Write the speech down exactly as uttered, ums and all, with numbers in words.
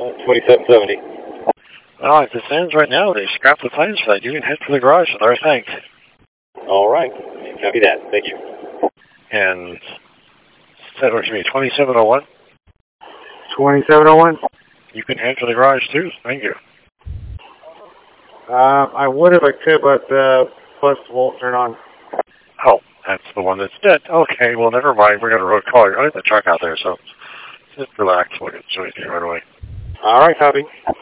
twenty-seven seventy. Well, as it stands right now, they scrapped the plans for that. You can head for the garage with our thanks. All right. Copy that. Thank you. And that was me, twenty-seven oh one. twenty-seven oh one? You can head for the garage too. Thank you. Um, I would if I could, but the bus won't turn on. Oh, that's the one that's dead. Okay, well, never mind. We're going to road call you. I have the truck out there, so just relax. We'll get to it right away. All right, copy.